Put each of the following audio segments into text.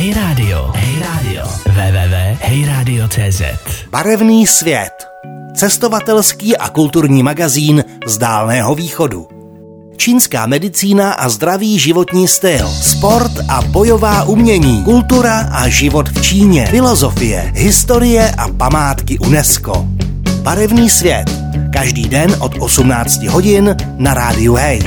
Hey Radio. www.heyradio.cz. Barevný svět. Cestovatelský a kulturní magazín z Dálného východu. Čínská medicína a zdravý životní styl, sport a bojová umění, kultura a život v Číně, filozofie, historie a památky UNESCO. Barevný svět. Každý den od 18 hodin na rádiu Hey.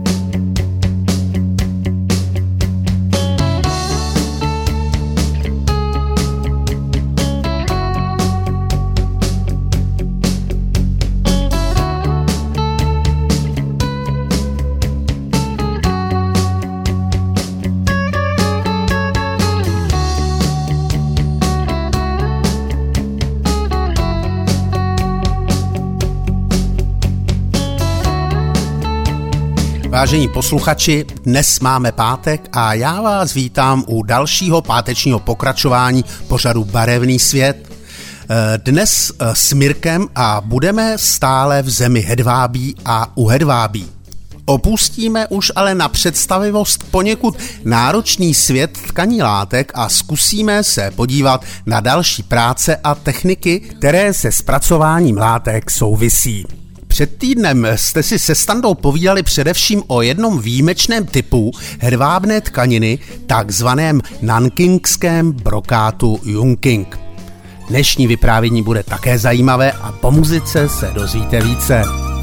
Vážení posluchači, dnes máme pátek a já vás vítám u dalšího pátečního pokračování pořadu Barevný svět. Dnes s Mirkem a budeme stále v zemi hedvábí a u hedvábí. Opustíme už ale na představivost poněkud náročný svět tkaní látek a zkusíme se podívat na další práce a techniky, které se zpracováním látek souvisí. Před týdnem jste si se Standou povídali především o jednom výjimečném typu hedvábné tkaniny, takzvaném nankingském brokátu Yunqing. Dnešní vyprávění bude také zajímavé a po muzice se dozvíte více.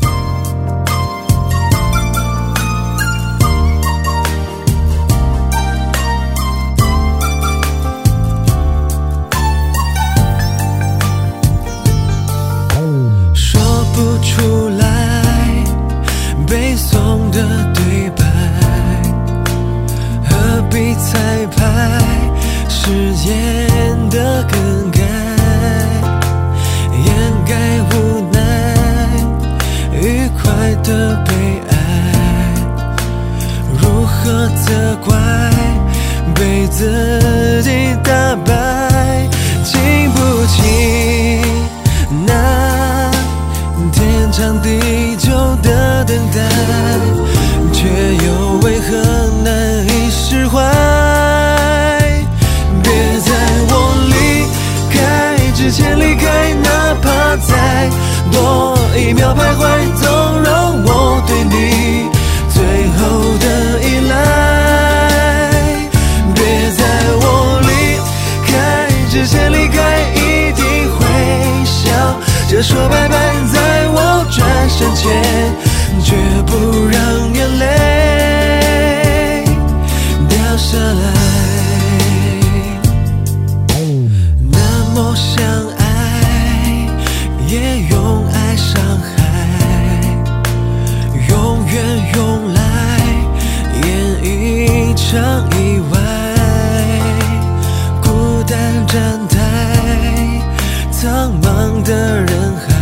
说拜拜，在我转身前，绝不让眼泪掉下来。那么相爱，也用爱伤害，永远用来演一场意外。孤单站台，苍茫的人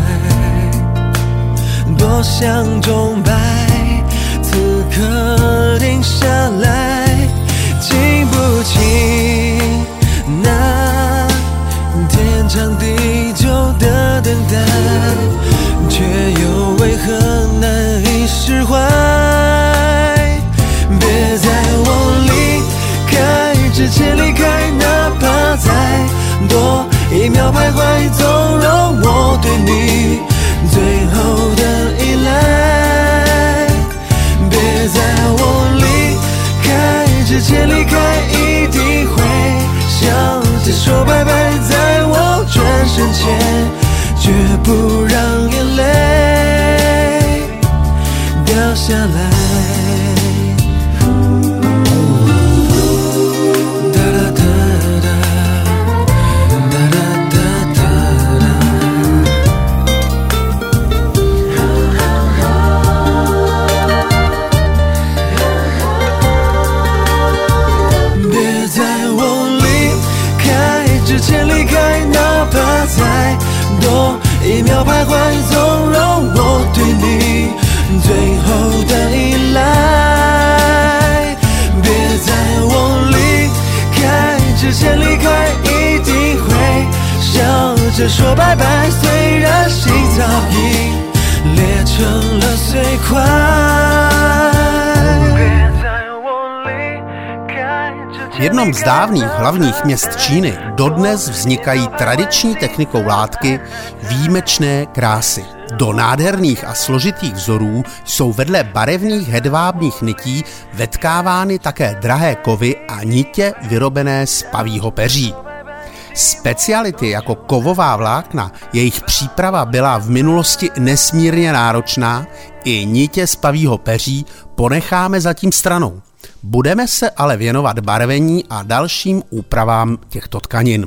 多想钟摆，此刻停下来，经不起那天长地久的等待，却又为何难以释怀。别在我离开之前离开，哪怕再多一秒徘徊，纵容我对你最后的依赖。别在我离开之前离开，一定会笑着说拜拜，在我转身前，绝不让眼泪掉下来。一秒徘徊，纵容我对你最后的依赖。别在我离开之前离开，一定会笑着说拜拜，虽然心早已裂成了碎块。别在我离开之 V jednom z dávných hlavních měst Číny dodnes vznikají tradiční technikou látky výjimečné krásy. Do nádherných a složitých vzorů jsou vedle barevných hedvábných nití vetkávány také drahé kovy a nitě vyrobené z pavýho peří. Speciality jako kovová vlákna, jejich příprava byla v minulosti nesmírně náročná, i nitě z pavýho peří ponecháme zatím stranou. Budeme se ale věnovat barvení a dalším úpravám těchto tkanin.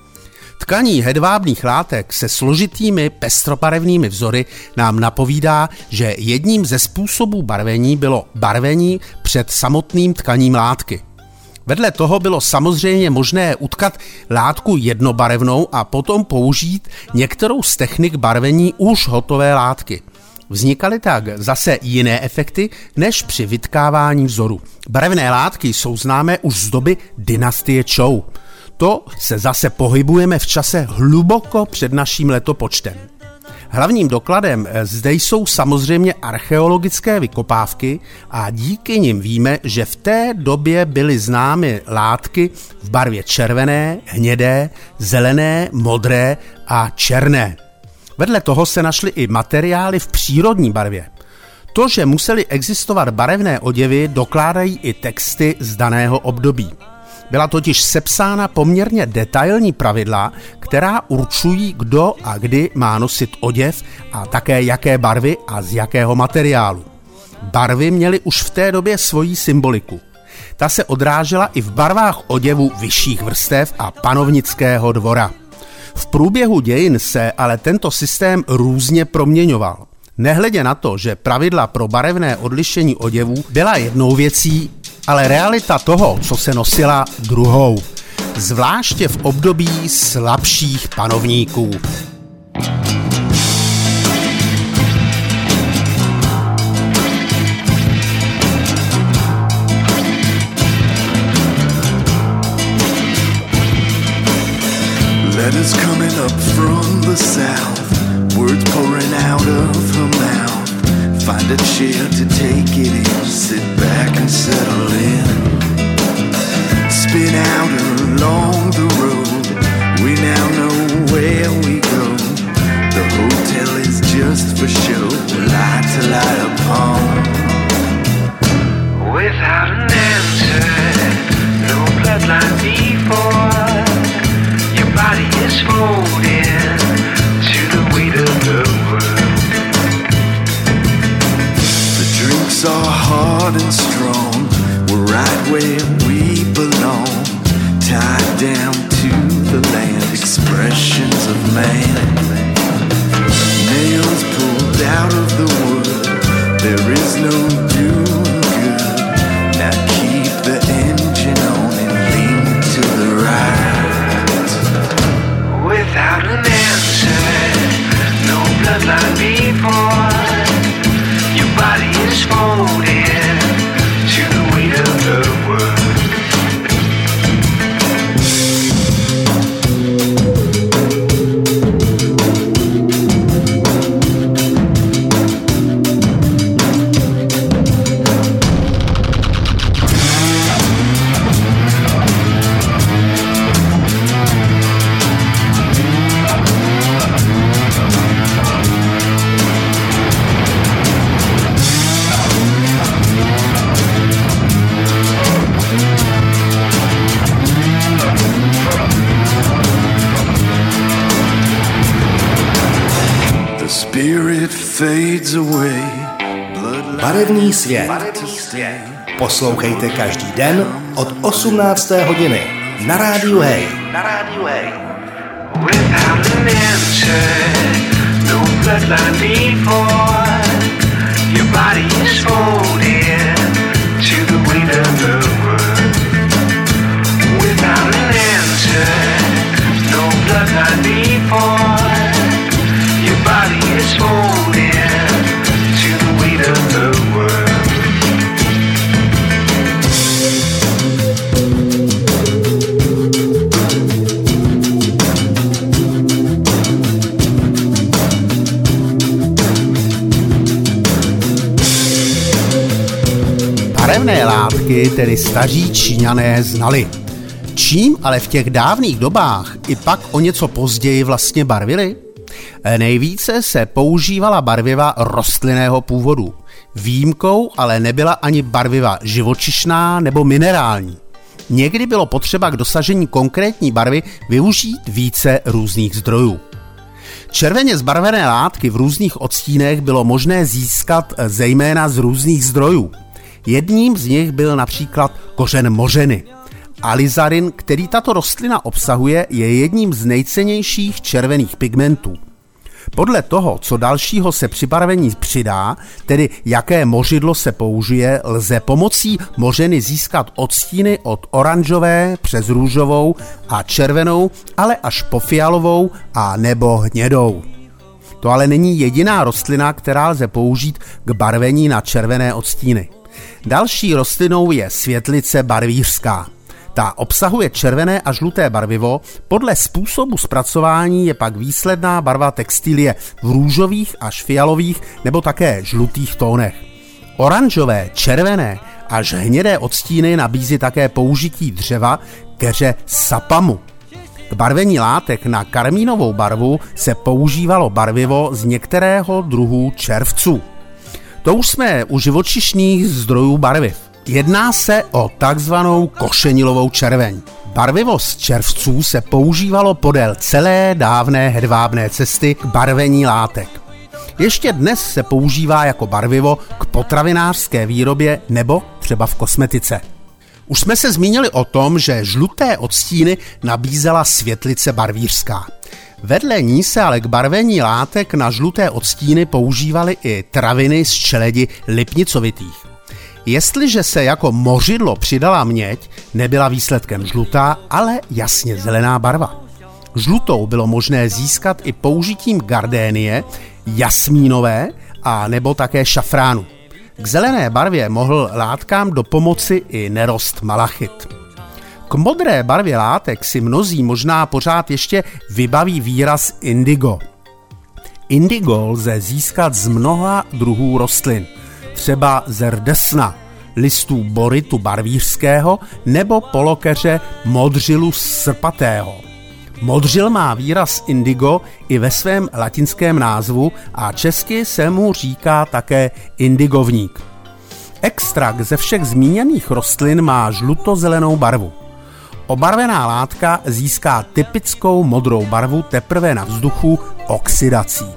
Tkaní hedvábných látek se složitými pestrobarevnými vzory nám napovídá, že jedním ze způsobů barvení bylo barvení před samotným tkaním látky. Vedle toho bylo samozřejmě možné utkat látku jednobarevnou a potom použít některou z technik barvení už hotové látky. Vznikaly tak zase jiné efekty než při vytkávání vzoru. Barevné látky jsou známé už z doby dynastie Čou. To se zase pohybujeme v čase hluboko před naším letopočtem. Hlavním dokladem zde jsou samozřejmě archeologické vykopávky a díky nim víme, že v té době byly známy látky v barvě červené, hnědé, zelené, modré a černé. Vedle toho se našly i materiály v přírodní barvě. To, že musely existovat barevné oděvy, dokládají i texty z daného období. Byla totiž sepsána poměrně detailní pravidla, která určují, kdo a kdy má nosit oděv a také jaké barvy a z jakého materiálu. Barvy měly už v té době svoji symboliku. Ta se odrážela i v barvách oděvu vyšších vrstev a panovnického dvora. V průběhu dějin se ale tento systém různě proměňoval. Nehledě na to, že pravidla pro barevné odlišení oděvů byla jednou věcí, ale realita toho, co se nosila, druhou. Zvláště v období slabších panovníků. Letters coming up from the south, words pouring out of her mouth. Find a chair to take it in, sit back and settle in. Spin out along the road, we now know where we go. The hotel is just for show, light to light upon. Without an answer, no bloodline before. Your body is folding to the weight of the world. The drinks are hard and strong, we're right where we belong. Tied down to the land, expressions of man. Nails pulled out of the wood, there is no doing good. Now keep the engine on and lean to the right. Without an answer, no bloodline before. Your body is folding to the weight of the world. Barevný svět. Poslouchejte každý den od 18. hodiny na Rádiu Hej. Without an answer, no bloodline before. Your body is folding to the weight of the world. Without an answer, no bloodline before. Your body is folding to the weight of the world. Barevné látky látky tedy staří Číňané znali. Čím ale v těch dávných dobách i pak o něco později vlastně barvili? Nejvíce se používala barviva rostlinného původu. Výjimkou ale nebyla ani barviva živočišná nebo minerální. Někdy bylo potřeba k dosažení konkrétní barvy využít více různých zdrojů. Červeně zbarvené látky v různých odstínech bylo možné získat zejména z různých zdrojů. Jedním z nich byl například kořen mořeny. Alizarin, který tato rostlina obsahuje, je jedním z nejcennějších červených pigmentů. Podle toho, co dalšího se při barvení přidá, tedy jaké mořidlo se použije, lze pomocí mořeny získat odstíny od oranžové přes růžovou a červenou, ale až po fialovou a nebo hnědou. To ale není jediná rostlina, která lze použít k barvení na červené odstíny. Další rostlinou je světlice barvířská. Ta obsahuje červené a žluté barvivo, podle způsobu zpracování je pak výsledná barva textilie v růžových až fialových nebo také žlutých tónech. Oranžové, červené až hnědé odstíny nabízí také použití dřeva keře sapamu. K barvení látek na karmínovou barvu se používalo barvivo z některého druhu červců. To už jsme u živočišných zdrojů barviv. Jedná se o takzvanou košenilovou červeň. Barvivo z červců se používalo podél celé dávné hedvábné cesty k barvení látek. Ještě dnes se používá jako barvivo k potravinářské výrobě nebo třeba v kosmetice. Už jsme se zmínili o tom, že žluté odstíny nabízela světlice barvířská. Vedle ní se ale k barvení látek na žluté odstíny používaly i traviny z čeledi lipnicovitých. Jestliže se jako mořidlo přidala měď, nebyla výsledkem žlutá, ale jasně zelená barva. Žlutou bylo možné získat i použitím gardénie, jasmínové a nebo také šafránu. K zelené barvě mohl látkám dopomoci i nerost malachit. K modré barvě látek si mnozí možná pořád ještě vybaví výraz indigo. Indigo lze získat z mnoha druhů rostlin, třeba ze rdesna, listů boritu barvířského nebo polokeře modřilu srpatého. Modřil má výraz indigo i ve svém latinském názvu a česky se mu říká také indigovník. Extrakt ze všech zmíněných rostlin má žlutozelenou barvu. Obarvená látka získá typickou modrou barvu teprve na vzduchu oxidací.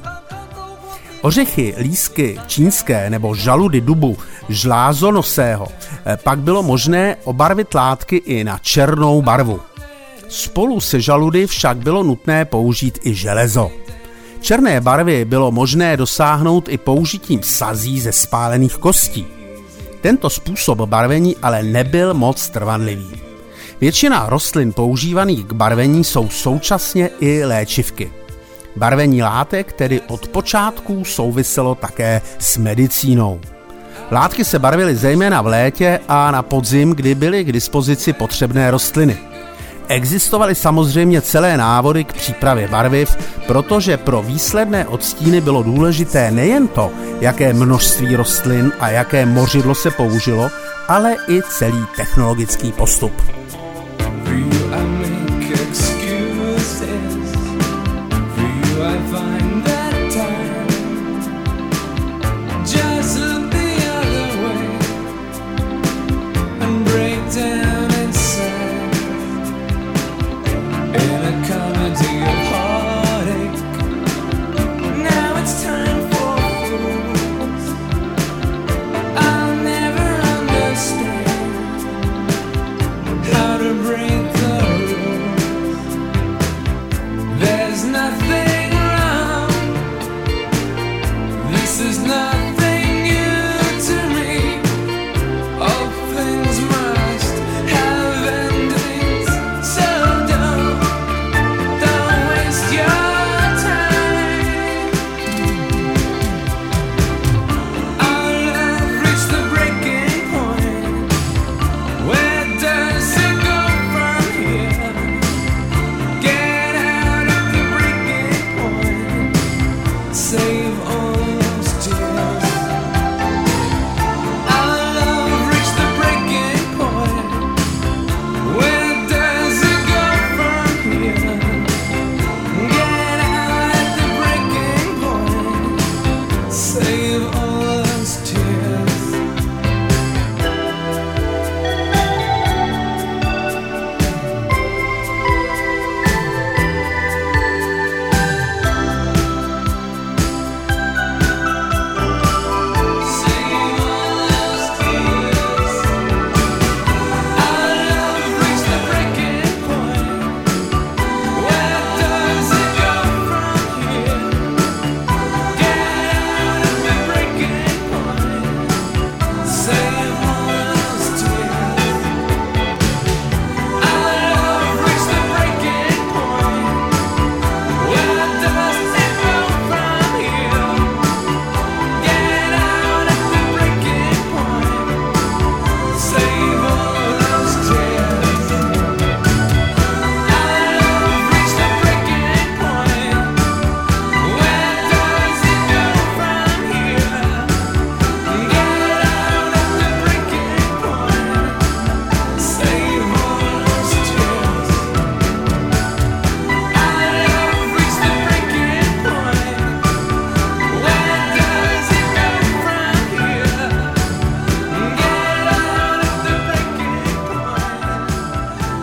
Ořechy, lísky čínské nebo žaludy dubu žlázonosého pak bylo možné obarvit látky i na černou barvu. Spolu se žaludy však bylo nutné použít i železo. Černé barvy bylo možné dosáhnout i použitím sazí ze spálených kostí. Tento způsob barvení ale nebyl moc trvanlivý. Většina rostlin používaných k barvení jsou současně i léčivky. Barvení látek tedy od počátků souviselo také s medicínou. Látky se barvily zejména v létě a na podzim, kdy byly k dispozici potřebné rostliny. Existovaly samozřejmě celé návody k přípravě barviv, protože pro výsledné odstíny bylo důležité nejen to, jaké množství rostlin a jaké mořidlo se použilo, ale i celý technologický postup.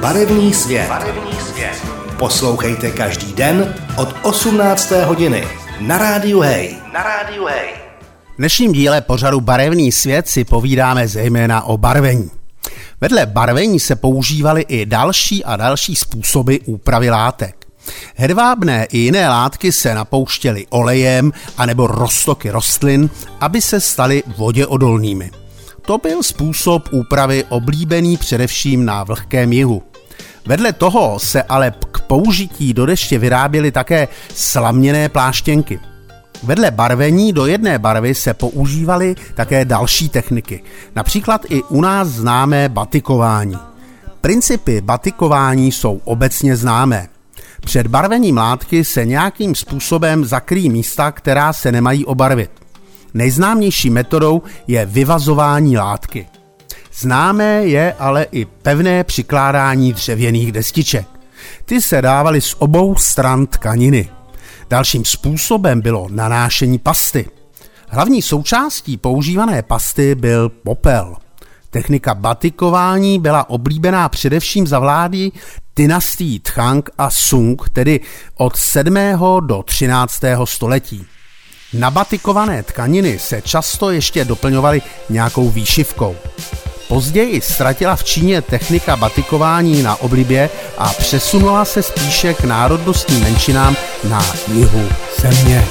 Barevný svět. Poslouchejte každý den od 18. hodiny na Rádiu Hej. V dnešním díle pořadu Barevný svět si povídáme zejména o barvení. Vedle barvení se používaly i další a další způsoby úpravy látek. Hedvábné i jiné látky se napouštěly olejem anebo roztoky rostlin, aby se staly voděodolnými. To byl způsob úpravy oblíbený především na vlhkém jihu. Vedle toho se ale k použití do deště vyráběly také slaměné pláštěnky. Vedle barvení do jedné barvy se používaly také další techniky, například i u nás známé batikování. Principy batikování jsou obecně známé. Před barvením látky se nějakým způsobem zakryjí místa, která se nemají obarvit. Nejznámější metodou je vyvazování látky. Známé je ale i pevné přikládání dřevěných destiček. Ty se dávaly z obou stran tkaniny. Dalším způsobem bylo nanášení pasty. Hlavní součástí používané pasty byl popel. Technika batikování byla oblíbená především za vlády dynastií Tchang a Sung, tedy od 7. do 13. století. Nabatikované tkaniny se často ještě doplňovaly nějakou výšivkou. Později ztratila v Číně technika batikování na oblibě a přesunula se spíše k národnostním menšinám na jihu země.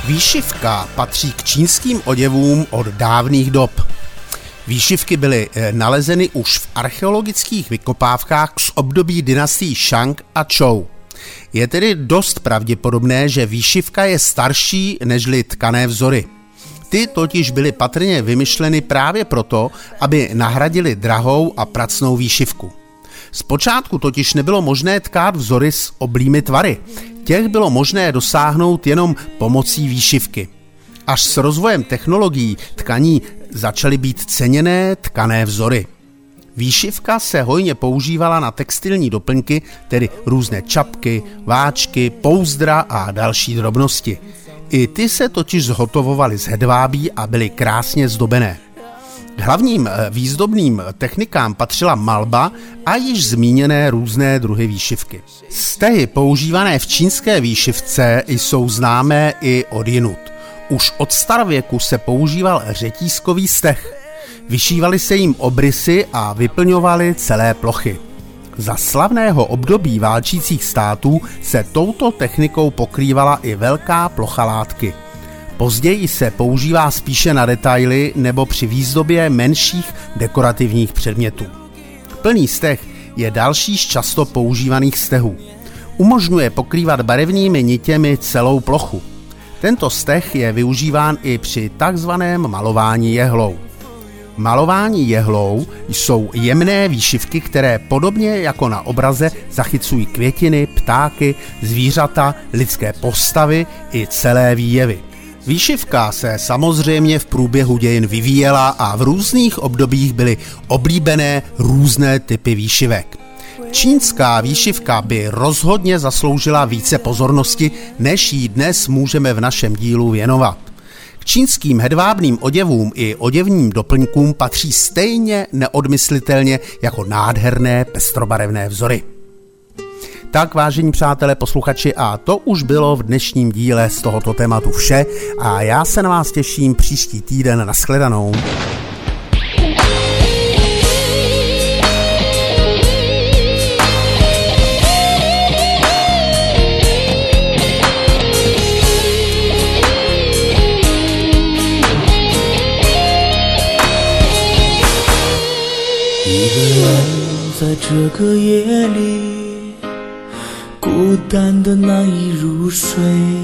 Výšivka patří k čínským oděvům od dávných dob. Výšivky byly nalezeny už v archeologických vykopávkách z období dynastií Shang a Zhou. Je tedy dost pravděpodobné, že výšivka je starší nežli tkané vzory. Ty totiž byly patrně vymyšleny právě proto, aby nahradili drahou a pracnou výšivku. Zpočátku totiž nebylo možné tkát vzory s oblými tvary. Těch bylo možné dosáhnout jenom pomocí výšivky. Až s rozvojem technologií tkaní začaly být ceněné tkané vzory. Výšivka se hojně používala na textilní doplňky, tedy různé čapky, váčky, pouzdra a další drobnosti. I ty se totiž zhotovovaly z hedvábí a byly krásně zdobené. K hlavním výzdobným technikám patřila malba a již zmíněné různé druhy výšivky. Stehy používané v čínské výšivce jsou známé i odjinud. Už od starověku se používal řetízkový steh. Vyšívaly se jim obrysy a vyplňovaly celé plochy. Za slavného období válčících států se touto technikou pokrývala i velká plocha látky. Později se používá spíše na detaily nebo při výzdobě menších dekorativních předmětů. Plný steh je další z často používaných stehů. Umožňuje pokrývat barevnými nitěmi celou plochu. Tento steh je využíván i při takzvaném malování jehlou. Malování jehlou jsou jemné výšivky, které podobně jako na obraze zachycují květiny, ptáky, zvířata, lidské postavy i celé výjevy. Výšivka se samozřejmě v průběhu dějin vyvíjela a v různých obdobích byly oblíbené různé typy výšivek. Čínská výšivka by rozhodně zasloužila více pozornosti, než jí dnes můžeme v našem dílu věnovat. K čínským hedvábným oděvům i oděvním doplňkům patří stejně neodmyslitelně jako nádherné pestrobarevné vzory. Tak, vážení přátelé, posluchači, a to už bylo v dnešním díle z tohoto tématu vše a já se na vás těším příští týden. Nashledanou. 在这个夜里孤单的难以入睡，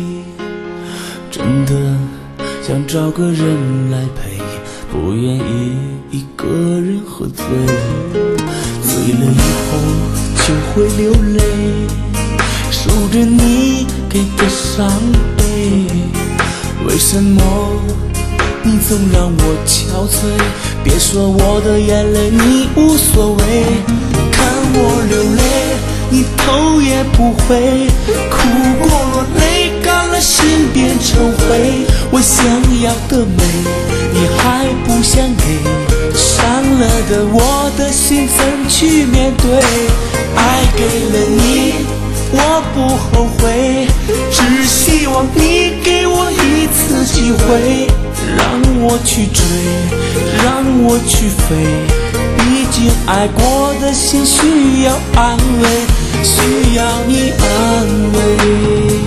真的想找个人来陪，不愿意一个人喝醉，醉了以后就会流泪，数着你给的伤悲，为什么你总让我憔悴？别说我的眼泪你无所谓，看我流泪你头也不回，哭过了泪干了心变成灰，我想要的美你还不想给，伤了的我的心怎去面对？爱给了你我不后悔，只希望你给我一次机会，让我去追，让我去飞，毕竟爱过的心需要安慰，需要你安慰。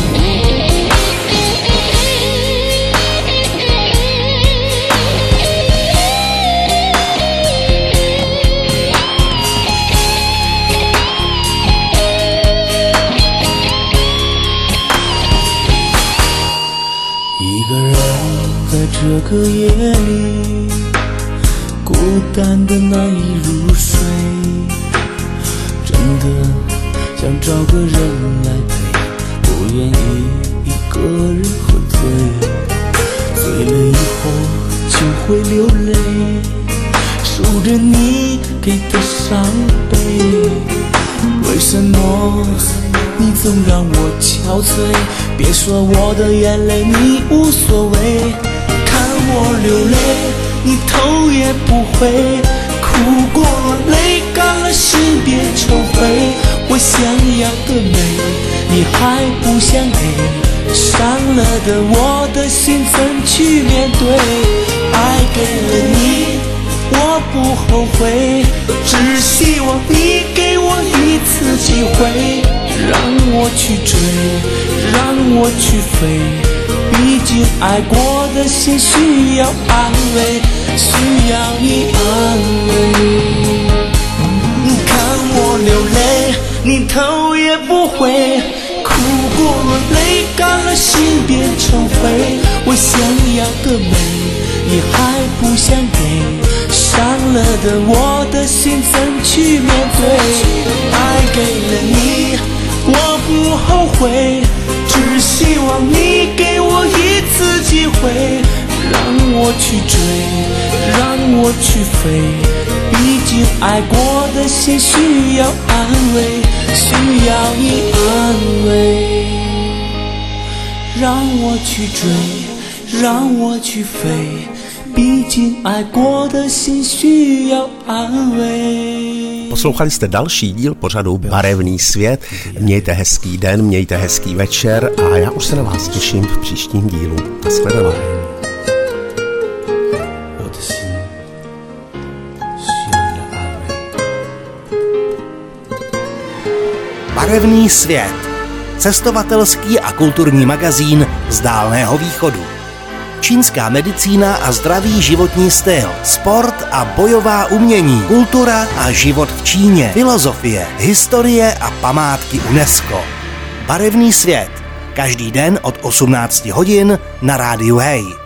这个夜里孤单的难以入睡，真的想找个人来陪，不愿意一个人喝醉，醉了以后就会流泪，数着你给的伤悲，为什么你总让我憔悴？别说我的眼泪你无所谓，我流泪你头也不回，哭过了泪干了心变成灰，我想要的美你还不想给，伤了的我的心怎去面对？爱给了你我不后悔，只希望你给我一次机会，让我去追，让我去飞， 毕竟爱过的心需要安慰，需要你安慰。看我流泪，你头也不回，哭过了泪干了，心变成灰。我想要的美，你还不想给，伤了的我的心怎去面对？爱给了你，我不后悔，只希望你给我一次机会，让我去追，让我去飞。毕竟爱过的心需要安慰，需要你安慰。让我去追，让我去飞，毕竟爱过的心需要安慰。 Poslouchali jste další díl pořadu Barevný svět. Mějte hezký den, mějte hezký večer a já už se na vás těším v příštím dílu. Nashledanou. Barevný svět. Cestovatelský a kulturní magazín z Dálného východu. Čínská medicína a zdravý životní styl, sport a bojová umění, kultura a život v Číně, filozofie, historie a památky UNESCO. Barevný svět. Každý den od 18 hodin na rádiu Hej.